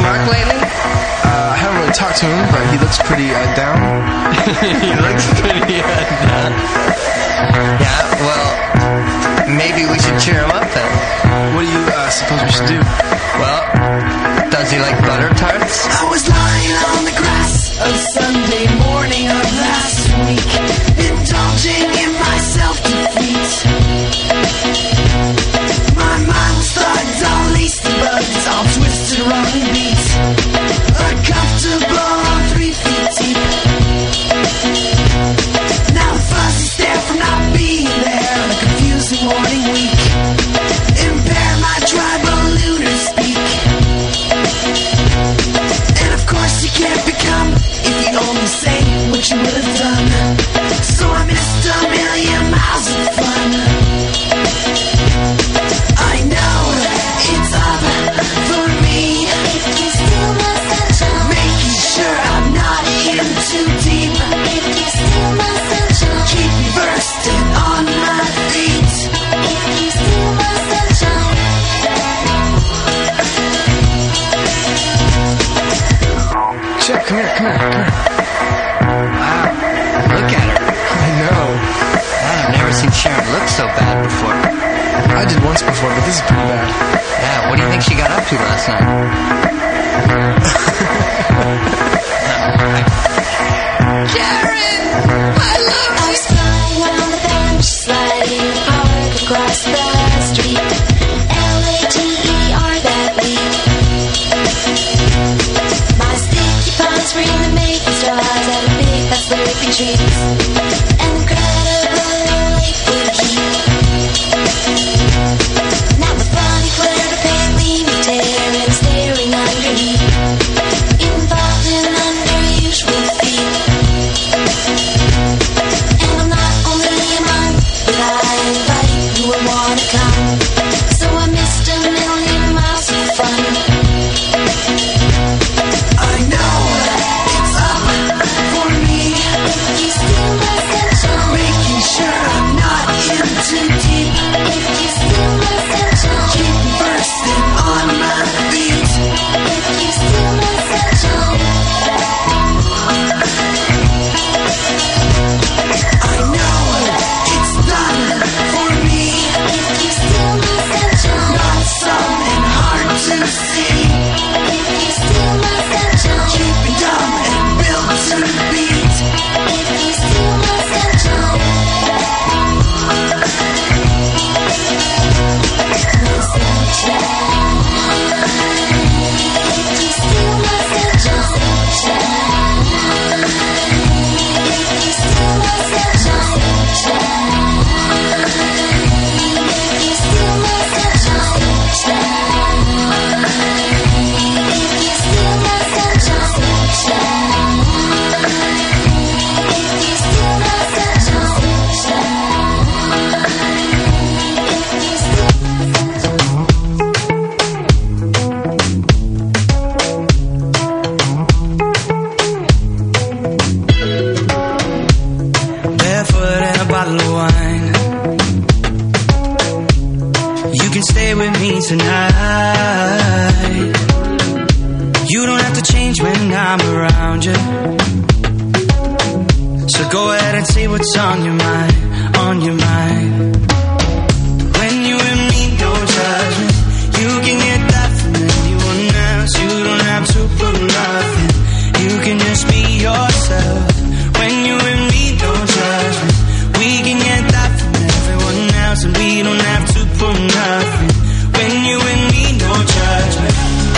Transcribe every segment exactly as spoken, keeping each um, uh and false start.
Mark lately? Uh, I haven't really talked to him, but he looks pretty uh, down. He looks pretty uh, down. Yeah, well, maybe we should cheer him up then. What do you uh, suppose we should do? Well, does he like butter tarts? I was lying on the grass a Sunday morning of last week, indulging in my self-defeat. My mind was thugged, all laced and bugged, all twisted, wrong beat. Uncomfortable, three feet deep. Now the fuzzy stare from not being there on a confusing morning week. Impair my tribal lunar speak. And of course you can't become if you only say what you would have done. So I missed a million miles of fun. I know it's up for me, making sure I'm not in too deep. Keep me bursting on my feet. Chip, come here, come here, come here. Wow, look at her. I know. God, I've never seen Sharon look so bad before. I did once before, but this is pretty bad. Yeah, what do you think she got up to last night? Sharon! I love I was flying on the bench, sliding park across the street. L A T E R that week. My sticky palms were in the making straws at a big fast slurping trees. Incredible lake would keep. Now the funny flare of pale me tearing, staring underneath. Involved in unusual feet. And I'm not only a monk, but I invite you would wanna come. So I missed a million miles of fun. I know it's up for me, You steal my sunshine. making sure I'm not in too deep. You steal my sunshine. Keep me bursting on my feet. You steal my sunshine. I know it's done for me, You steal my sunshine. not something hard to see. You steal my sunshine. Keep me dumb and built to beat. You steal my sunshine. My sunshine. You steal my sunshine. You steal my sunshine. You steal my Barefoot and a bottle of wine. You can stay with me tonight. You don't have to change when I'm around you. So go ahead and say what's on your mind, on your mind. When you and me, no judgment. You can get that from anyone else. You don't have to prove nothing. You can just be yourself. When you and me, no judgment. We can get that from everyone else, and we don't have to prove nothing. When you and me, no judgment.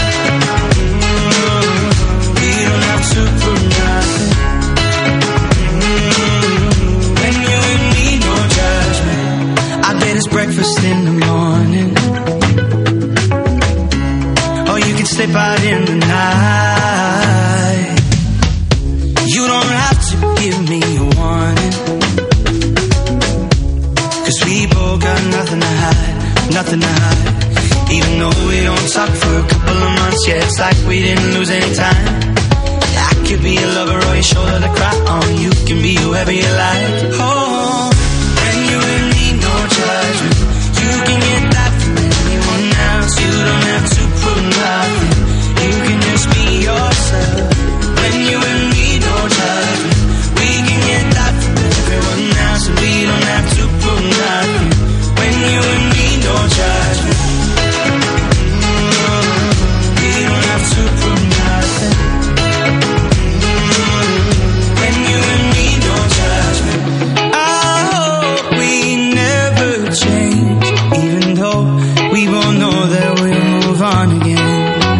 We don't have to prove nothing. When you and me, no judgment. I bet it's breakfast in the morning, or you can slip out in the night. You don't have to give me a warning, 'cause we both got nothing to hide, nothing to hide. Even though we don't talk for a couple of months, yeah, it's like we didn't lose any time. I could be a lover or your shoulder to cry on. You can be whoever you like. Oh, when you and me, no judgment. You can get that from anyone else. You don't have to prove nothing. You can just you and me, no judgment. We don't have to prove nothing. When you and me, no judgment. I hope we never change, even though we both know that we'll move on again.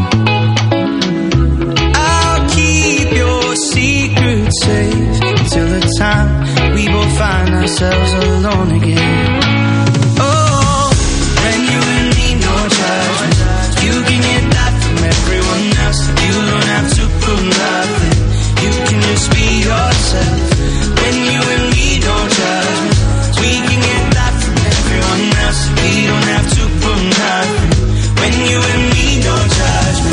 I'll keep your secret safe until the time we both find ourselves alone again. Oh, when you and me, no judgment. You can get that from everyone else. You don't have to prove nothing. You can just be yourself. When you and me, no judgment. We can get that from everyone else. We don't have to prove nothing. When you and me, no judgment.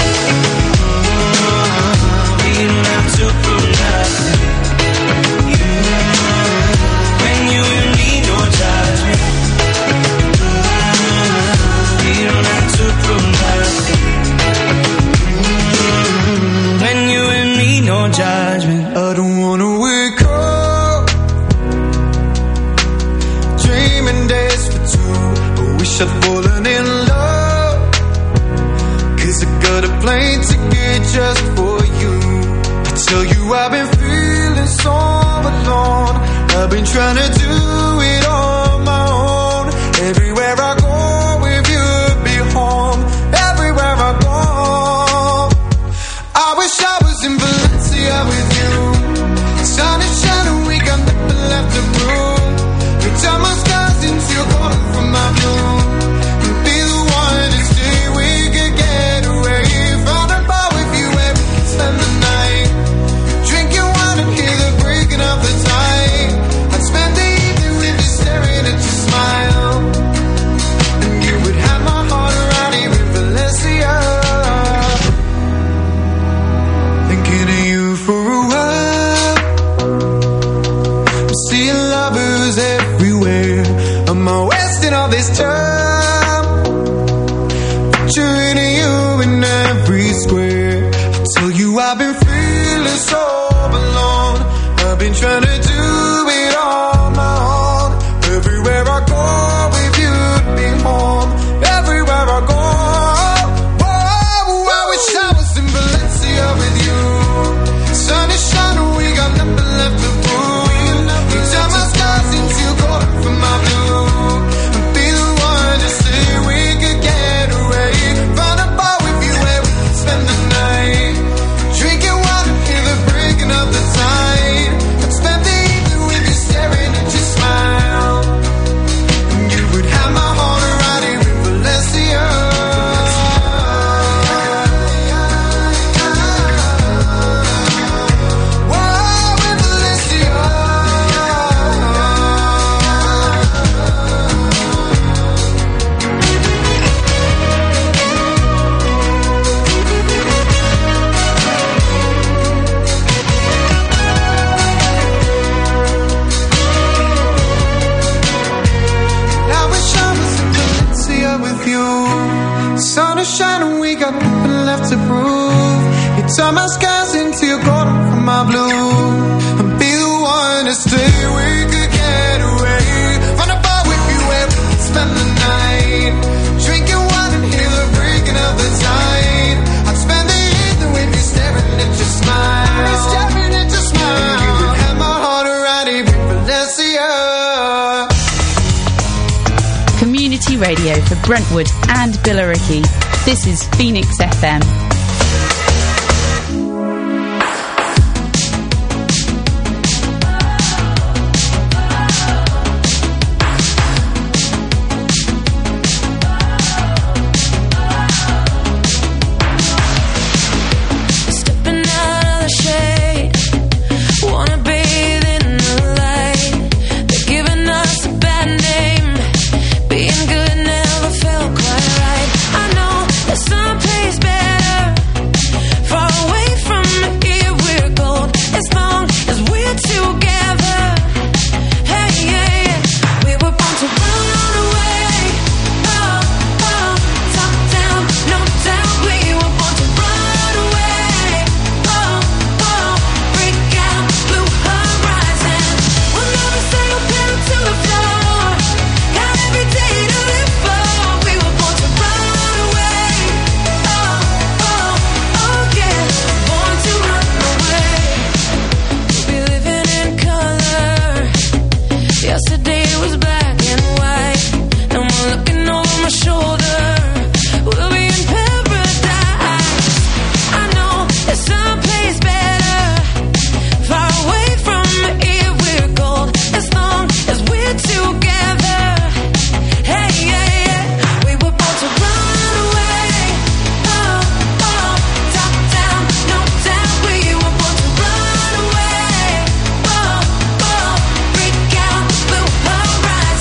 We don't have to prove nothing. When you and me, no judgment. We don't have to prove nothing. When you and me, no judgment. I don't wanna wake up dreaming days for two. I wish I'd fallen in love, 'cause I got a plane ticket just for you. I tell you I've been feeling so alone. I've been trying to do it on my own. Everywhere I go with you, be home. Everywhere I go, I wish I was in Valencia with you. Sun is shining, we got nothing left to prove. We turn my skies into gold from my blue. And be the one to stay, we could get away. Find a bar with you where we can spend the night. Drinking wine and hear the breaking of the tide. I'd spend the evening with you staring at your smile. And you would have my heart around here in Valencia. Thinking of you for a while. I'm seeing lovers everywhere. Am I wasting all this time? Picturing you in every square. I tell you I've been feeling so alone. I've been trying to do it on my own. Everywhere I go with you, be home. Everywhere I go, oh, I wish I was in Valencia with you. Sun is shining, we got nothing left to prove. You turn my skies into gold from my blue. And be the one to say we could get away. Find a bar with you where we can spend the night. Drinking wine and hear the breaking of the tide. I'd spend the evening with you staring at your smile. And you would have my heart around here in Valencia. Whoa, in Valencia. I wish I was in Valencia with you. Sun is shining, we got nothing left to prove. You turn my skies into your gold from my blue. And be the one to stay, we could get away. Find a bar with you where we can spend the night. Drinking wine and hear the breaking of the tide. I'd spend the evening with you staring at your smile. Staring at your smile. You would have my heart around here in Valencia. Community radio for Brentwood and Billericay. This is Phoenix F M. Stepping out of the shade, wanna bathe in the light. They're giving us a bad name. Being good never felt quite right. I know there's someplace better. yesterday was black and white, and we're looking over my shoulder. We'll be in paradise. I know there's someplace better, far away from here. We're gold as long as we're together. Hey, yeah, yeah. We were born to run away. Oh, oh, top down, no doubt. We were born to run away. Oh, oh, freak out, we'll alright.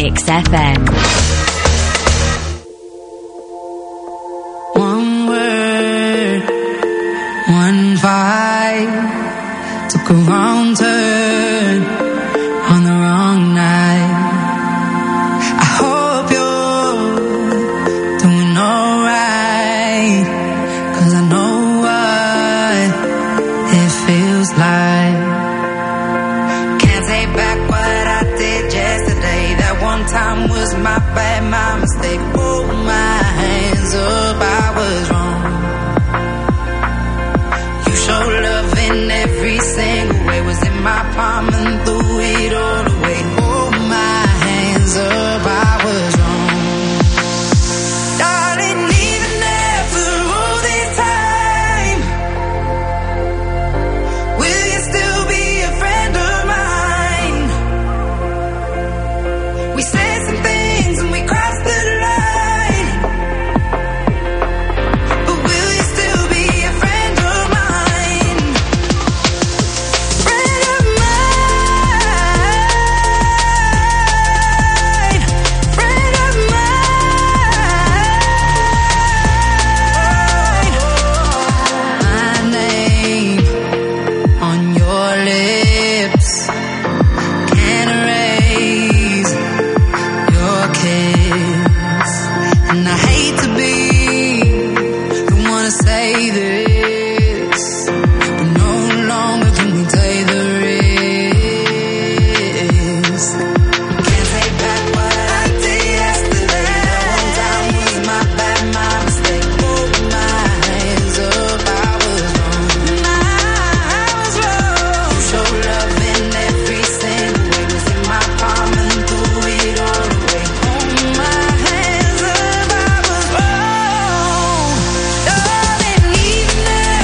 Mix F M. One word, one vibe, took a wrong turn on the wrong night. I hope you're doing alright, 'cause I know what it feels like. Can't take back what I did yesterday. That one time was my bad, my mistake. Hold my hands up, I was wrong. You showed love in every single way. Was in my palm and threw it all away. Hold my hands up, I was wrong. Darling, even after all this time, will you still be a friend of mine? We said some things and we crossed the line, but will you still be a friend of mine? Friend of mine, friend of mine. My name on your lips can't erase your kiss, and I hate to be the one to say this, but no longer can we take the risk. Can't take back what I did yesterday. That one time was my bad, my mistake. Hold my hands up, I was wrong. I was wrong. You showed love in every single way. Was in my palm and threw it all away. Hold my hands up, I was wrong. Darling, even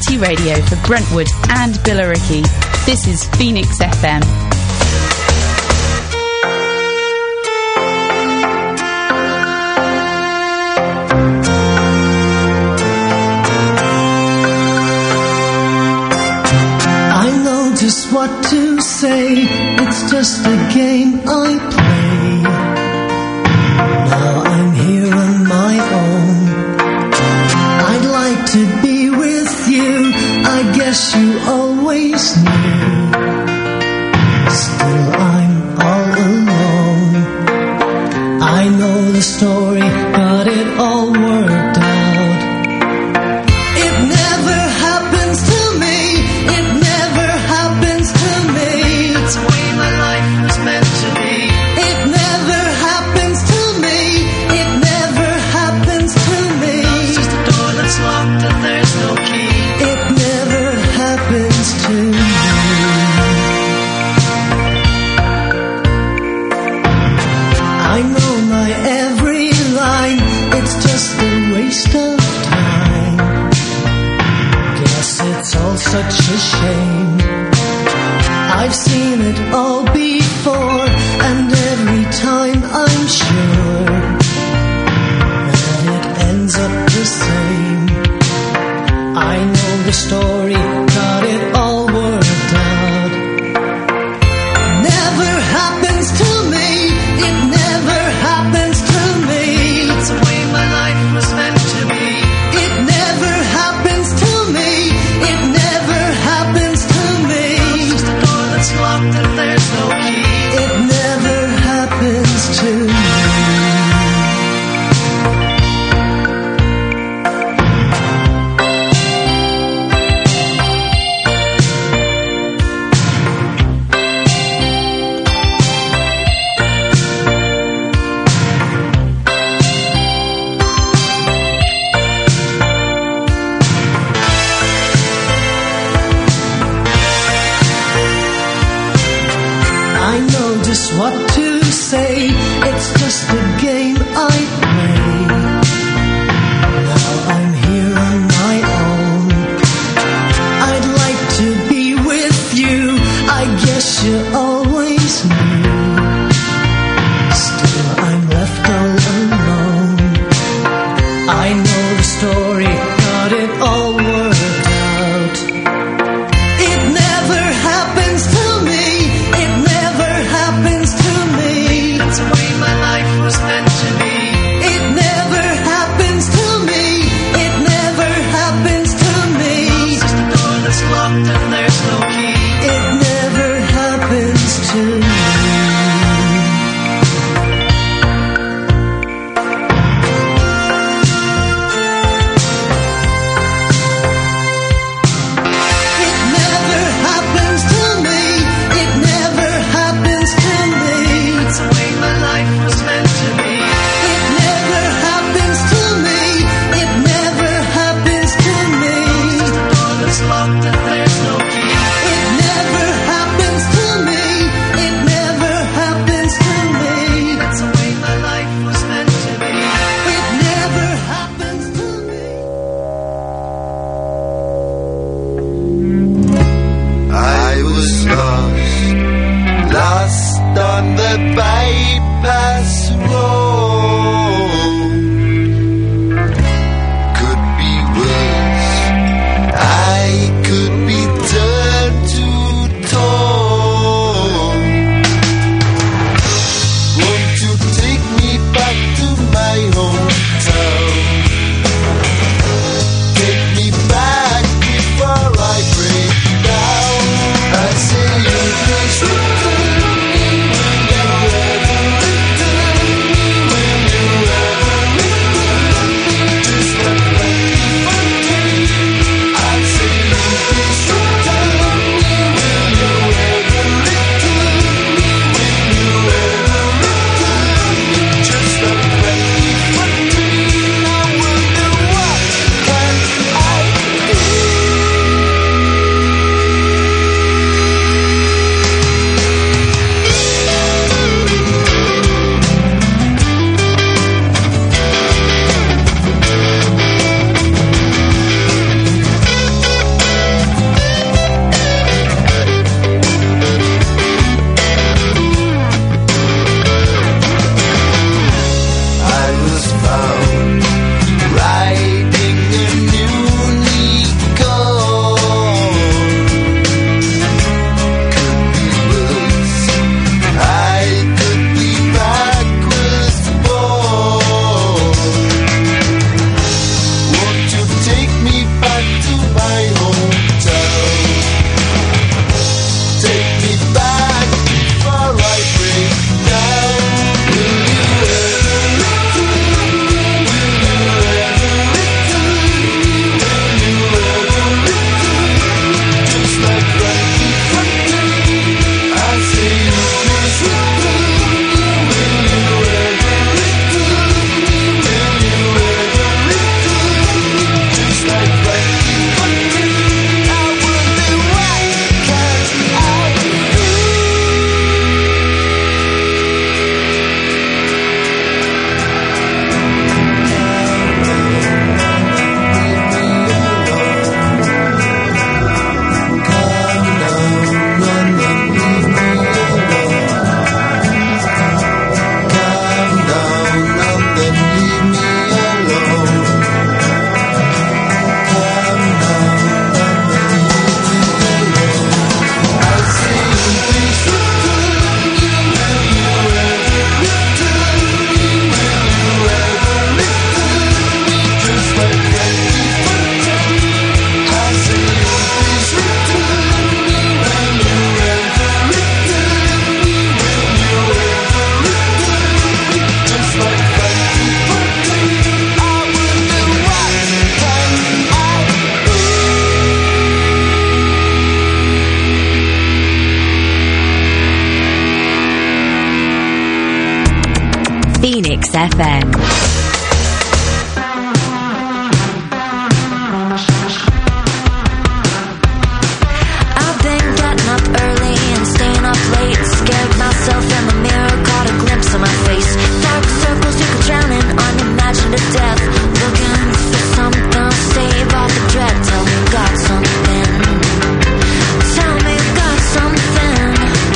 community radio for Brentwood and Billericay. This is Phoenix F M. Just what to say, it's just a game I play. Now I'm here on my own. I'd like to be with you, I guess you always knew. Still I'm all alone. I know the story, got it all worked out. It never happens to me, it never happens to me. It's the way my life was meant to be. It never happens to me, it never happens to me. It's just a door that's locked and there's no key. It never happens to me. I know my every line, it's just a waste of time. Guess it's all such a shame. I've seen it all before, and every time I'm sure that it ends up the same. I know the story, got it all worked out. Never happens to me, it never happens to me. It's the way my life was meant to be. It never happens to me, it never happens to me. It's just a door that's locked and there's no key. It never happens to me. Kiss F M. I've been getting up early and staying up late. Scared myself in the mirror, caught a glimpse of my face. Dark circles you could drown in, unimaginative death. Looking for something to save all the dread. Tell me you got something. Tell me you got something.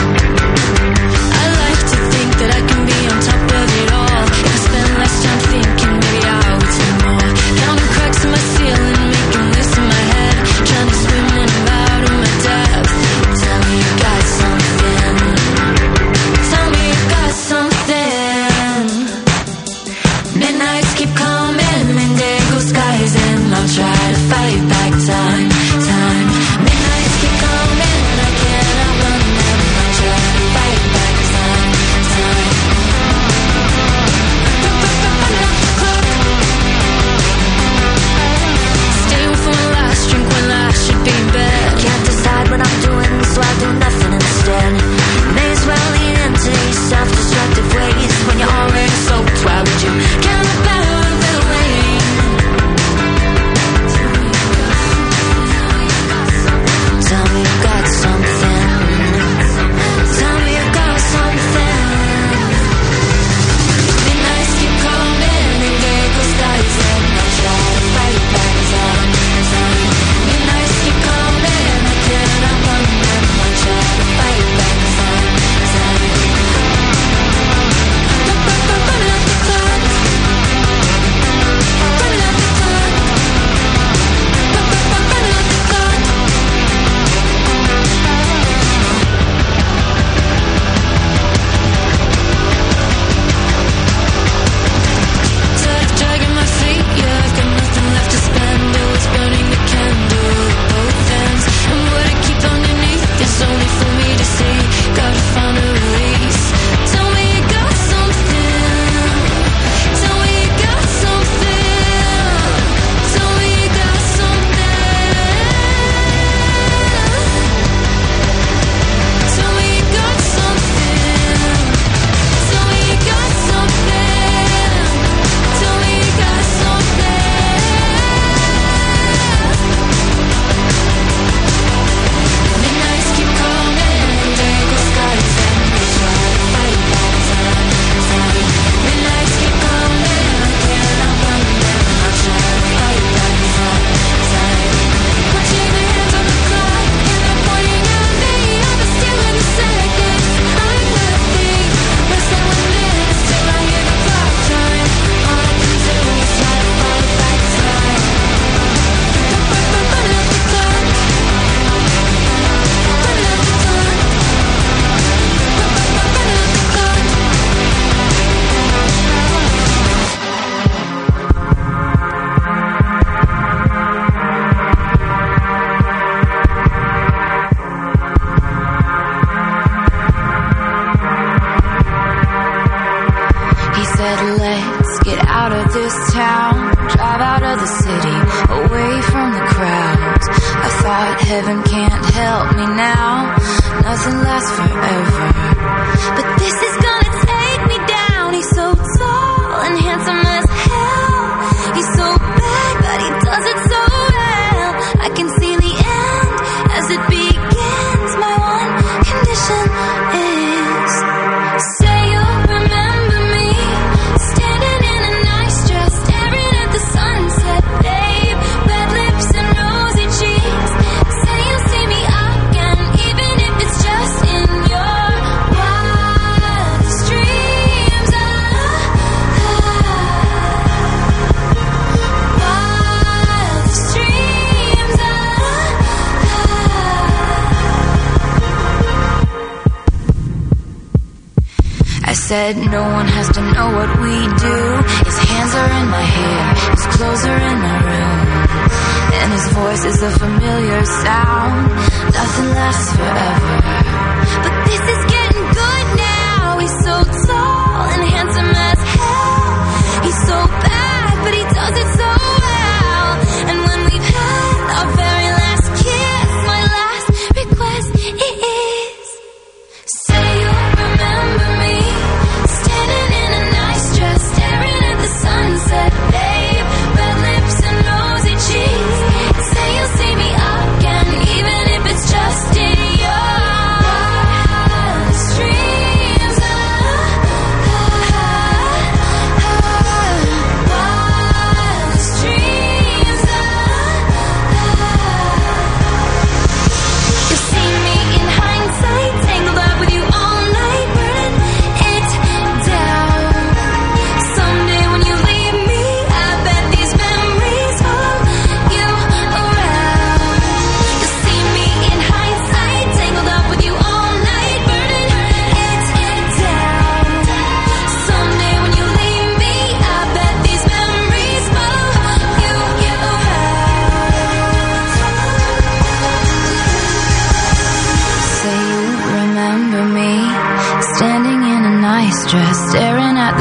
I like to think that I can be on top of it all. If I spend less time thinking, maybe I would see more. Counting cracks in my ceiling, making lists in my head. Trying to swim in and out of my depth. Tell me you got something. Tell me you got something. Midnights keep coming, indigo skies, and I'll try to fight back time, time. Midnights keep coming, I can't outrun them. I'll try to fight back time, time. Staying for my last drink when I should be in bed. Can't decide what I'm doing, so I'll do nothing instead. May as well lean into these self-destructive ways. When you're already soaked, why would you count the power of the rain? Tell me you got something. Tell me you got something. Midnights keep coming, indigo skies, and I'll try to fight back time, time. Midnights keep coming, I can't outrun them. I'll try to fight back time, time. Running up the clock, running up the clock, running up the clock. Tired of dragging my feet, yeah, I've got nothing left to spend. Always burning the candle at both ends. And what I keep underneath is only for me to see. Gotta find a release. Tell me you got something. Tell me you got something. Tell me you got something. Tell me you got something. Tell me you got something. Tell me you got something. Midnights keep coming, indigo skies, and we try to fight back time, time. Midnights keep coming, I can't outrun them. I'll try to fight back time, time. Putting my hands on the clock, and they're pointing at me. I'm still in the seconds. I'm nothing less than one minute till I hear the clock chime. All I can do is try to fight back time. Running up the clock, running up the clock, running up the clock. He said, let's get out of this town, drive out of the city, away from the crowds. I thought heaven can't help me now, nothing lasts forever. But this is gonna take me down. He's so tall and handsome as hell. He's so bad, but he does it so well. I can see the end as it begins. My one condition is, say you'll remember me, standing in a nice dress, staring at the sunset, babe. Red lips and rosy cheeks. Say you'll see me again, even if it's just in your wildest dreams. Ah, ah, wildest dreams. Ah, ah. I said no one has to know what we do. His hands are in my hair, his clothes are in my room, and his voice is a familiar sound. Nothing lasts forever, but this is getting good now. He's so tall and handsome as hell. He's so bad, but he does it so well. And when we've had our very last kiss, my last request is, say you'll remember me, standing in a nice dress, staring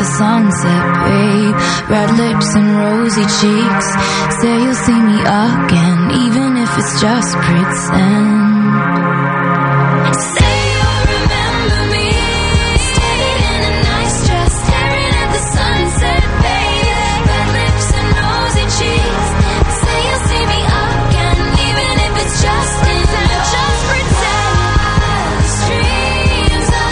sunset, babe. Red lips and rosy cheeks. Say you'll see me again, even if it's just pretend. Say you'll remember me, standing in a nice dress, staring at the sunset, babe. Red lips and rosy cheeks. Say you'll see me again, even if it's just in just pretend. Streams of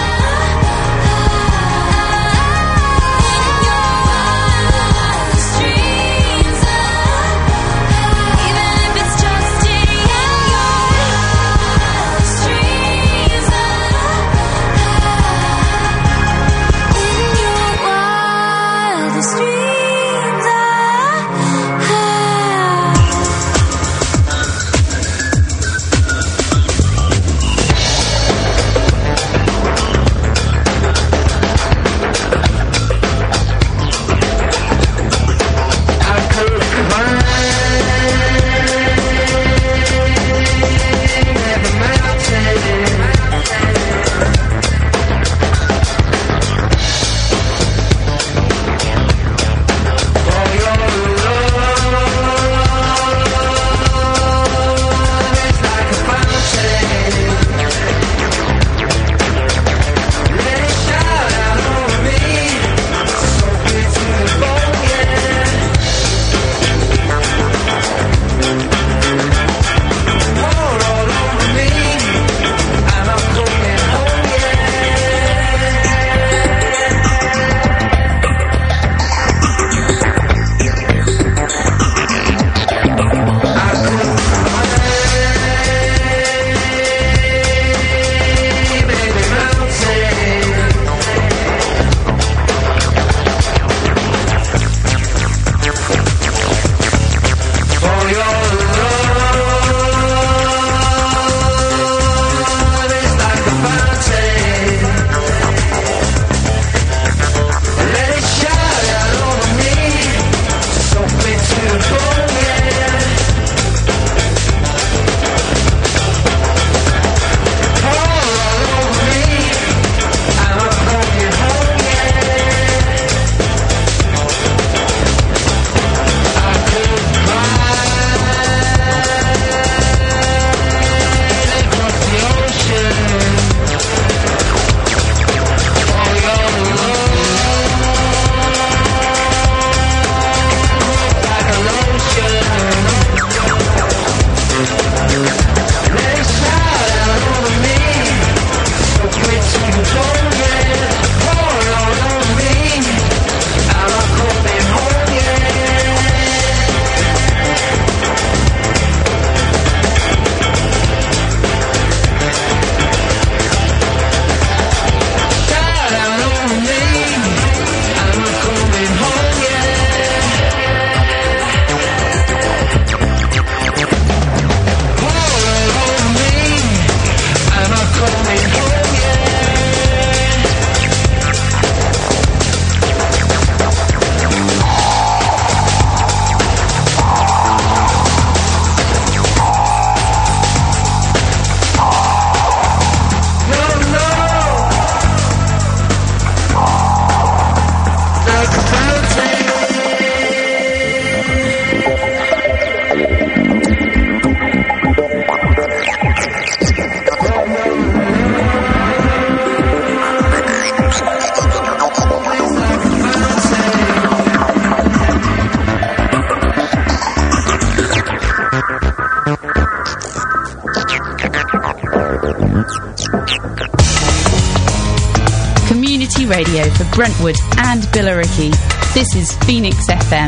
Community radio for Brentwood and Billericay. This is Phoenix F M.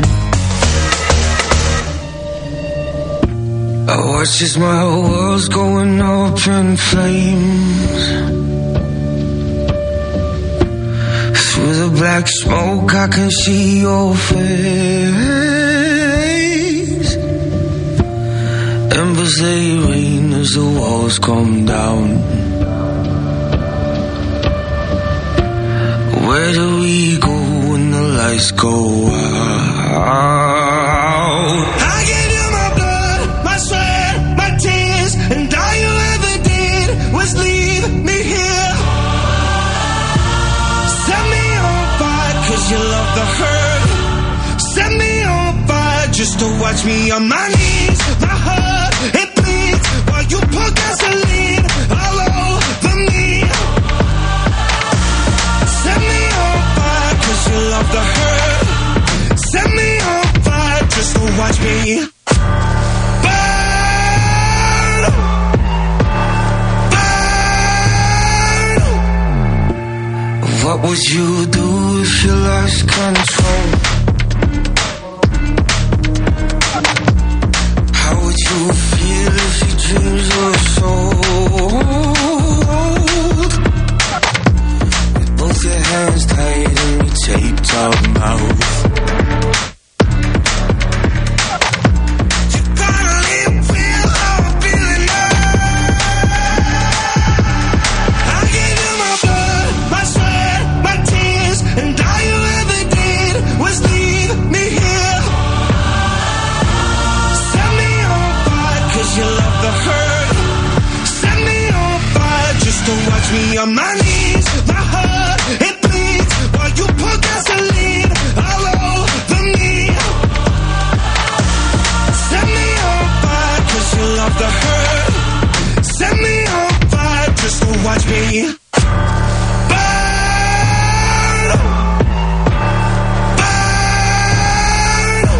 I watch as my world's going up in flames. Through the black smoke I can see your face. Embers they rain as the walls come down. Where do we go when the lights go out? I gave you my blood, my sweat, my tears, and all you ever did was leave me here. Set me on fire, cause you just to watch me on my knees. My heart, it bleeds while you pour gasoline all over me. Set me on fire cause you love the hurt. Set me on fire just to watch me burn. Burn. What would you do if you lost control? How would you feel if your dreams were sold? With both your hands tied and your taped up mouth. You gotta live with how I'm feeling now. I gave you my blood, my sweat, my tears, and all you ever did was leave me here. Set me on fire cause you love the hurt. Set me on fire just to watch me on my knees. My heart, it bleeds while you pour gasoline all over me. Set me on fire cause you love the hurt. Set me on fire just to watch me burn. Burn.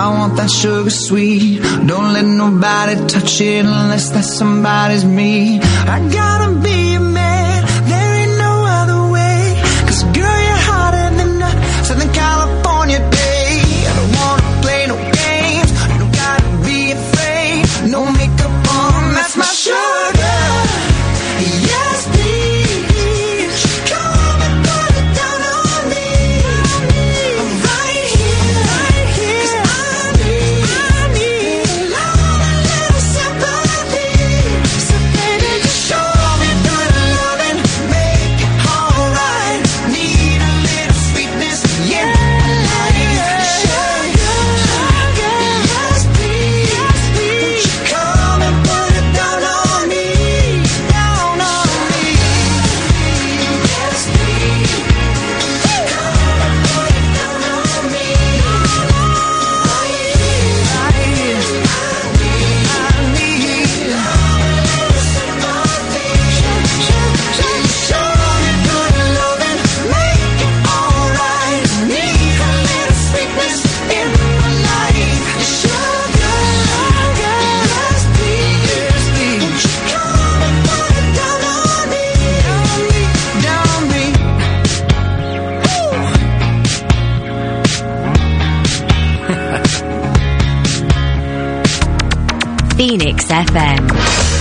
I want that sugar sweet. Don't let nobody touch it unless that somebody's me. I gotta be a man, there ain't no other way. Cause girl, you're hotter than a Southern California day. I don't wanna play no games, you don't gotta be afraid. No makeup on, that's my sugar. Yes, please, come and put it down on me. Right here, right here. Cause I need, I need a lot, a little sympathy. So baby, just show me good loving, make it alright. Need a little sweetness, yeah. Sugar, sugar, yes please, yes please. Won't you come and put it down on me, down on me. Yes please, come and put it down on me. Right here, right here. I need, I need a little sympathy. Show me good loving, make it alright. Need a little sweetness in my life. Sugar, sugar, yes please, yes please. Won't you come and put it down on me, down me, down me. Phoenix F M.